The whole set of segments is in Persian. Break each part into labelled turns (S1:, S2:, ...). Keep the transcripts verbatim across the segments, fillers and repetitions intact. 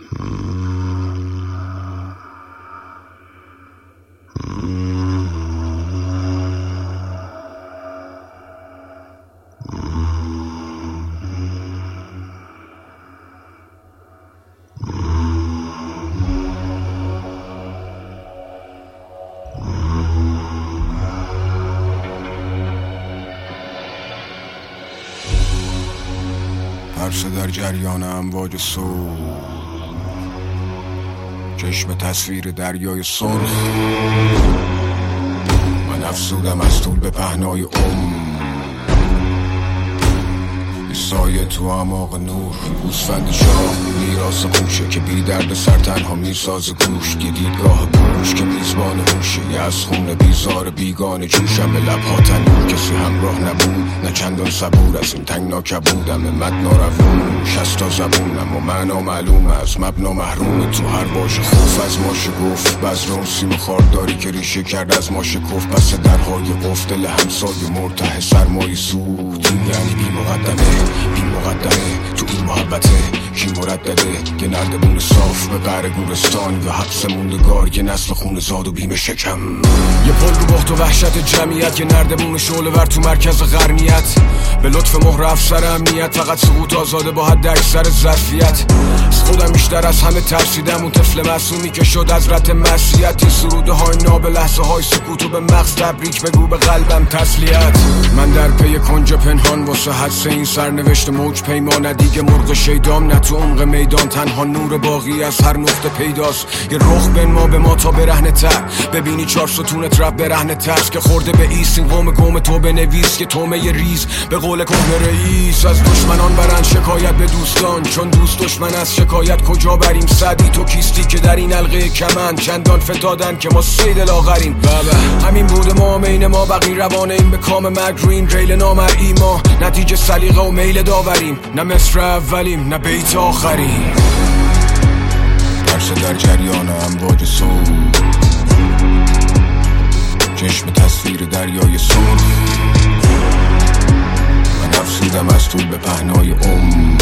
S1: پرسه در جریان امواج صبح، چشم تصویر دریای سرخ. من افزودم از طول به پهنای عمر، سایه تو اعماق نور. گوسفند شاه میراث قوشه که بی درد سر تنها میساز گوش. یه دیدگاه پوش که میزبان هوشه، یه از خونه بیزار بیگانه جوشم. به لبها تنور کسی همراه نبود، نه چندان صبور از این تنگنا کبودم. مد ناروون شستا زبونم و معنا معلوم از مبنا محروم. تو هر باش خوف از ما شگفت، بزرون سیم خارداری که ریشه کرد از ما شکفت. پس درهای قفل دل همسایه مرتاح سرمایه سود. یعنی بی مقدمه بی مقدمه تو این محبته کی مردده. یه نردبون صاف به قعر گورستان، یا حبس موندگار یه نسل خون زاد و بیم شکم. یه پل رو بخت و وحشت جمعیت، یه نردبون شعله ور تو مرکز غرنیت. به لطف مهر افسر امنیت، فقط سقوط آزاده با حد اکثر ظرفیت. از خودم بیشتر از همه ترسیدم، اون طفل معصومی که شد از رت معصیت. این سروده های ناب لحظه های سکوت و به مغز تبریک بگو، به قلبم تسلیت. من در پی کنج پنهان واسه حدس این سرنوشت موج پیمانه. دیگه مرغ شیدام نه تو عمق میدان، تنها نور باقی از هر نقطه پیداست. یه رخ بن ما به ما تا برهنه تر، ببینی چار ستونت رب برهنه ترس. که خورده به ایست این قوم قوم تو بنویس، که تومه ی ریز به قول کهنه رئیس. از دشمنان برن شکایت به دوستان، چون دوست دشمن از شکایت کجا بریم. سعدی تو کیستی که در این حلقه کمند چندان فتادن که ما سید لاغریم. بابا همین بود ما مین ما بقی روانه این به کام مرگ رو این ریل نامرئی. ما نتیجه سلیقه و میل داوریم، نه مصر اولیم نه بیت آخریم. پرسه در جریان امواج صبح، چشم تصویر دریای سرخ. من افزودم از طول به پهنای عمر،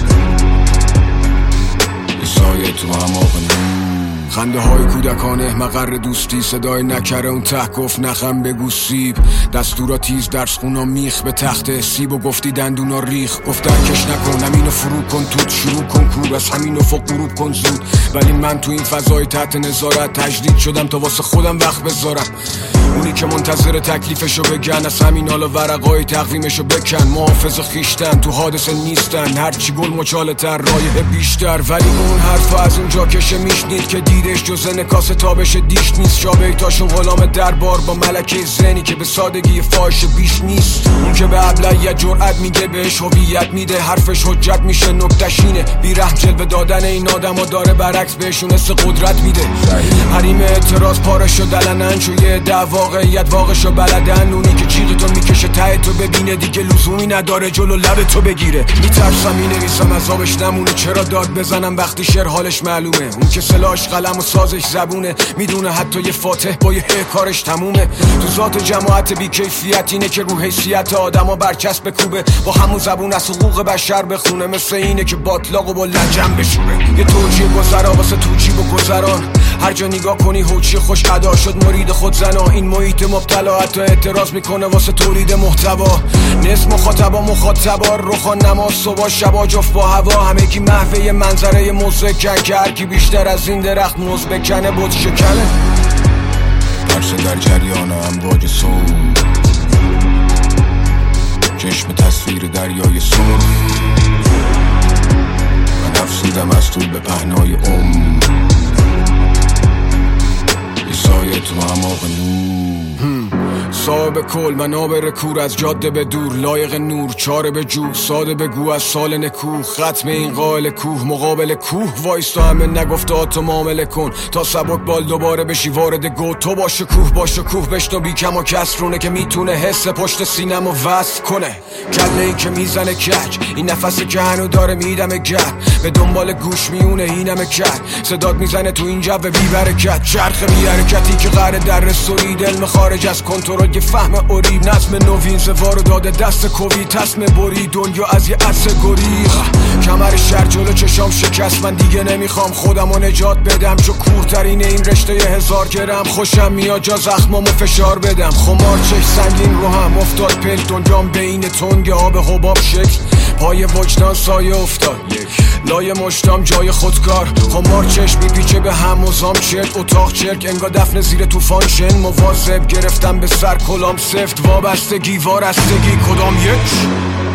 S1: یه سایه تو اعماق نور. خنده های کودکانه مقر دوستی، صدای نکره اون ته گفت نخم بگو سیب. دستورا تیز درس خونا میخ به تخت سیب و گفتی دندونا ریخ. گفت درکش نکن همینو فرو کن، توت شروع کن کور از همین افق غروب کن زود. ولی من تو این فضای تحت نظارت تجدید شدم تا واسه خودم وقت بذارم. اونی که منتظر تکلیفشو بگن، از همین حالا ورقای تقویمشو بکن. محافظ خیشتن تو حادثه نیستن، هرچی گل مچاله تر رایه بیشتر. ولی اون حرفا از اونجا کشه میشنید که دیدش جز نکاس تابش دیش نیست. شابیتاشون غلام دربار با ملکه زنی که به سادگی فاحش بیش نیست. اون که به ابلهیت جرأت میگه بهش هویت میده، حرفش حجت میشه نکتشینه. بیرحم جلوه دادن این آدما داره برعکس بهشون حس قدرت میده. حریم اعتراض پارشو دلنن چو یه دعوا واقعیت واقعشو بلدن. اونی که جیغ تو میکشه ته تو ببینه دیگه لزومی نداره جلو لب تو بگیره. میترسم مینویسم عذابش نمونه، چرا داد بزنم وقتی شعر حالش معلومه. اون که سلاش قلم و سازش زبونه، میدونه حتی یه فاتح با یه کارش تمومه. تو ذات جماعت بی کیفیت اینه که رو حیثیت آدما برچسب بکوبه، با همون زبون از حقوق بشر بخونه. مثل اینه که باطلاقو با لجن بشوره. یه توجیه گذرا واسه توجی و گذران، هر جا نگاه کنی هوچی خوش ادا شد مرید خود زنا. این محیط مبتلا حتی اعتراض میکنه واسه تولید محتوا. نصف مخاطبا مخاطبا رخا نماز صبح شبا جفت با هوا. همگی محوه منظره مزکن که هرکی بیشتر از این درخت موز بکنه بود شکنه. پرسه در جریان امواج صبح، چشم تصویر دریای سرخ. من افزودم از طول به پهنای عمر، یه سایه تو اعماق نور. صاحب کل منابر کور از جاده به دور، لایق نور چاره به جو. ساده بگو از سال نکوه، ختم این قائل کوه. مقابل کوه وایستا همه نگفتهاتو معامله کن، تا سبک بال دوباره بشی وارد گو. تو باشه کوه باشه کوه بشنو بی کم و کسرونه، که میتونه حس پشت سینم و وصل کنه. کله ای که میزنه کج، این نفسی که هنو داره میدم گر. به دنبال گوش میونه اینم کرد، صدات میزنه تو این جو بی برکت. چرخ بی حرکتی که قراره در سرید، علم خارج از کنترل یه فهم اوریب. نظم نوین زوارو داده دست کوی، تصم بری دنیا از یه عرصه گریخ. کمر شهر جلو چشام شکست، من دیگه نمیخوام خودمو نجات بدم، چو کورترین این رشته ی هزار گرم. خوشم میاد جا زخمامو فشار بدم، خمار چش سنگین رو هم افتاد پل، دنیام بین تنگ آب حباب شکل، پای وجدان سایه افتاد لای مشتام جای خودکار. خمار چشم میپیچه به هم وزام چرت، اتاق چرک انگا دفن زیر توفان شن. مواظب گرفتم به سر کلام سفت، وابستگی وارستگی کدام یک؟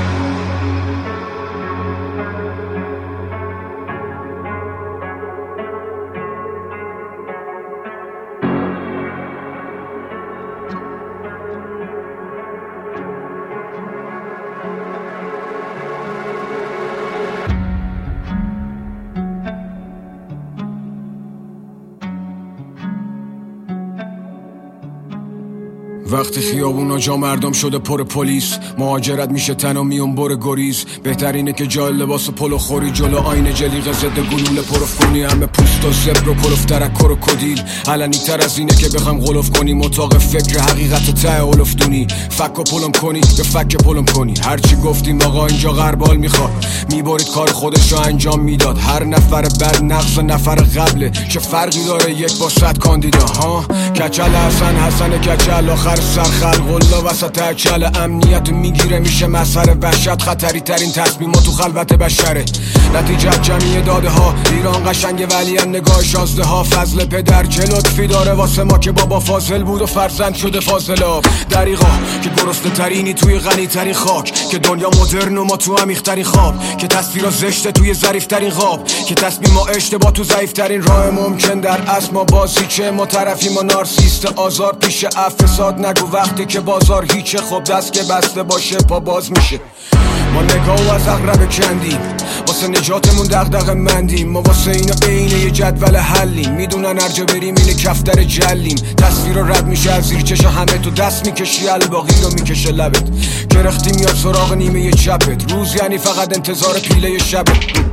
S1: وقتی خیابونا جا مردم شده پر پلیس، مهاجرت میشه تن و میون بر گریز. بهترینه که جای لباس پلو خوری جلو آینه جلیقه ضد گلوله پروف کنی، همه پوست و زبر و کلوف ترکر و کدیل. علنی تر از اینه که بخوام غلوف کنیم اتاق فکر حقیقت ته اولفتونی. فک و پلم کنی یا فک پلم کنی، هرچی گفتیم آقا اینجا غربال میخواد، میبرید کار خودش رو انجام میداد. هر نفر بد نقص نفر قبله، چه فرقی داره یک با صد کاندیدا ها؟ کچل حسن حسن کچل آخر سر خلق الله وسط اکل امنیت میگیره میشه مسئله وحشت. خطری ترین تصمیم تو خلوت بشره، نتیجه جمعی داده ها. ایران قشنگ ولی نگاه شازده ها، فضل پدر چه لطفی داره واسه ما که بابا فاضل بود و فرزند شده فاضلاب. دریغا که گرسنه ترینی توی غنی ترین خاک، که دنیا مدرن و ما تو عمیق ترین خواب، که تصویرا زشته توی ظریف ترین خواب، که تصمیم ما اشتباه تو ضعیف ترین راه ممکن. در اصل ما بازی چه ما طرفی ما نارسیست آزار پیش افساد. نگو وقتی که بازار هیچه، خب دست که بسته باشه پا باز میشه. ما نگاه از اغرب کندیم واسه نجاتمون دغدغه مندیم، ما واسه اینو عین یه جدول حلیم. میدونن هر جا بریم اینه کفتر جلیم، تصویر رو رد میشه از زیر چش همه، تو دست میکشی الباقی رو میکشه لبت. گرختی میاد سراغ نیمه یه چپت، روز یعنی فقط انتظار پیله شبت.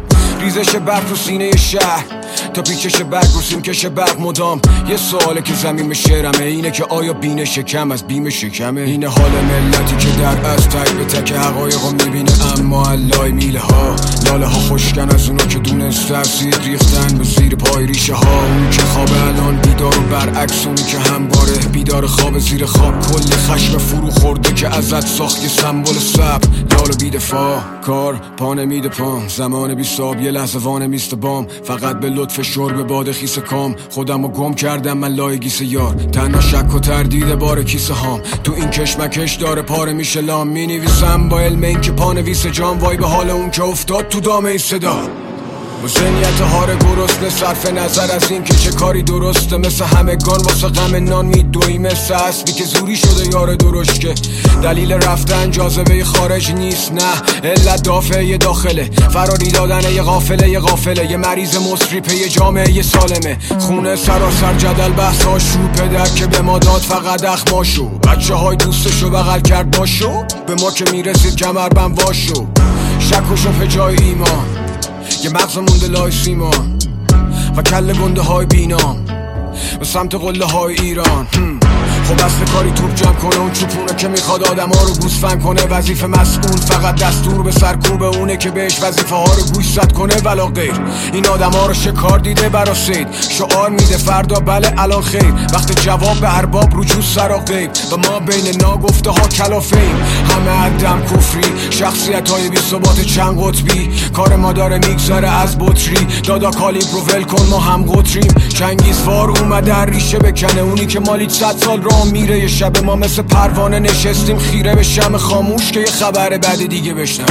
S1: ریزش برق رو سینه شهر تا پیچش برق رو سیمکش برق مدام. یه سواله که زمین شعرمه، اینه که آیا بین شکم از بیم شکمه؟ اینه حال ملتی که در از تک به تک حقایق رو میبینه، اما علای میله ها لاله ها خوشکن از اونا که دونست ترسید ریختن به زیر پای ریشه ها. اون که خواب الان بیدار و برعکس اونی که همواره بیدار خواب زیر خواب. کل خشم فرو خورده که ازت ساخت یه سمبل صبر، لال و بیدفاع کار پا نمیده پام. زمان بیستاب یه لحظه وانه میست بام، فقط به لطف شرب باد خیس کام. خودمو گم کردم من لای گیس یار، تنها شک و تردید بار کیسه هام. تو این کشمکش داره پاره میشه لام، می نویسم با علم این که پانویس جام. وای به حال اون که افتاد تو دام این صدا، با ذهنیت هار گرسنه صرف نظر از این که چه کاری درسته. مثل همگان واسه غم نان میدوی، مثل اسبی که زوری شده یار درشکه. دلیل رفتن جاذبه خارج نیست، نه علت دافعه داخله. فراری دادن یه غافله یه غافله، یه مریض مصریپه یه جامعه یه سالمه. خونه سراسر جدل بحثاشو، پدر که به ما داد فقط اخماشو. بچه های دوستشو بغل کرد باشو، به ما که میرسید کمر بند واشو. شک و شبه جای ایمان، یه مغز مونده لای سیمان و کل گنده های بینام به سمت قله های ایران. خب اصل کاری توپ جمع کنه، اون چوپونه که میخواد آدم ها رو گوسفند کنه. وظیفه مسئول فقط دستور به سرکوب اونه که بهش وظیفه ها رو گوشزد کنه ولا غیر. این آدم ها رو شکار دیده برا سید، شعار میده فردا بله الان خیر. وقت جواب به ارباب رجوع سرا غیب، و ما بین ناگفته ها کلافیم. همه عدم کفری، شخصیت های بی ثبات چند قطبی. کار ما داره میگذره از بطری، دادا کالیبرو ول کن ما هم قطریم. چنگیزوار اومده در ریشه بکنه، اونی که مالی صد سال راه میره. یه شب ما مثل پروانه نشستیم خیره به شمع خاموش که یه خبر بعد دیگه بشنوه.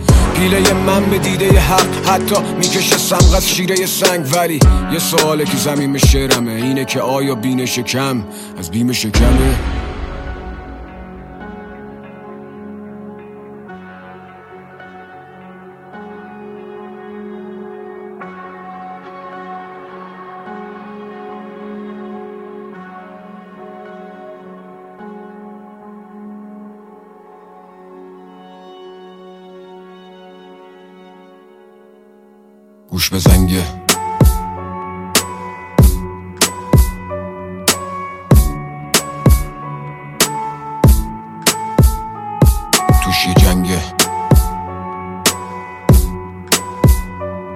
S1: پیله من به دیده حق حتی میکشه سمغ از شیره سنگ. ولی یه سواله که زمین به شعرمه، اینه که آیا بین شکم از بیم شکمه؟ گوش بزنگه توش یه جنگه،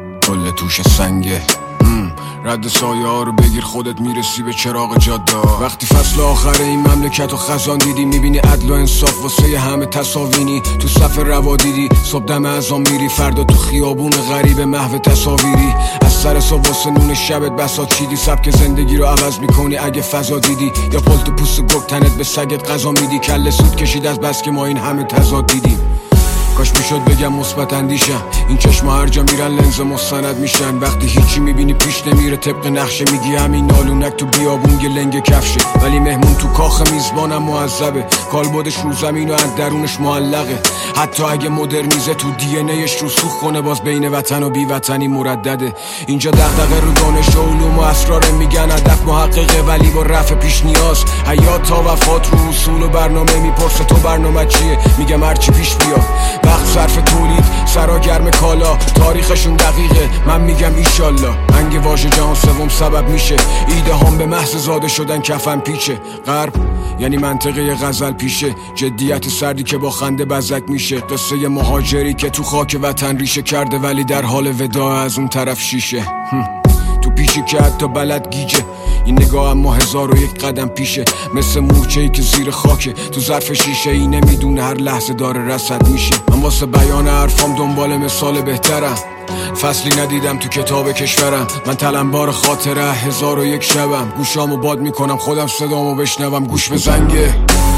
S1: توش سنگه. رد سایه ها رو بگیر خودت میرسی به چراغ جاده. وقتی فصل آخر این مملکت و خزان دیدی، میبینی عدل و انصاف واسه همه تساوینی. تو صف روا دیدی صبح دم اذان میری، فردا تو خیابون غریب محو تصاویری. از سر صبح واسه نون شبت بساط چیدی، سبک زندگی رو عوض میکنی اگه فضا دیدی. یا پلت و پوست گرگ تنت به سگت غذا میدی، کله سود کشید از بس که ما این همه تضاد دیدیم. کاش میشد بگم مثبت اندیشم، این چشما هر جا میرن لنز مستند میشن. وقتی هیچی میبینی پیش نمیره طبق نقشه، میگی همین نالونک تو بیابون یه لنگ کفشه. ولی مهمون تو کاخ میزبانم معذبه، کالبدش رو زمین و از درونش معلقه. حتی اگه مدرنیزه تو دی ان ایش رو سوخ کنه، باز بین وطن و بی وطنی مردده. اینجا دغدغه رو دانش و علوم و اسرار، میگن هدف محققه ولی با رفع پیش نیاز. حیات تا وفات رو اصول و برنامه، میپرسه تو برنامه چیه، میگم هرچی پیش بیاد. وقت صرف تولید سرا گرم کالا، تاریخشون دقیقه من میگم ایشالله. انگ واژه جهان سوم سبب میشه ایده هم به محض زاده شدن کفن پیچه. غرب یعنی منطقه غزل پیشه، جدیت سردی که با خنده بزک میشه. قصه مهاجری که تو خاک وطن ریشه کرده ولی در حال وداع از اون طرف شیشه. تو پیشی که حتی بلد گیجه، این نگاه اما هزار و یک قدم پیشه. مثل مورچه‌ای که زیر خاکه تو ظرف شیشه ای، نمیدونه هر لحظه داره رصد میشه. من واسه بیان حرفام دنبال مثال بهترم، فصلی ندیدم تو کتاب کشورم. من تلمبار خاطره هزار و یک شبم، گوشامو باد میکنم خودم صدامو بشنوم. گوش به زنگه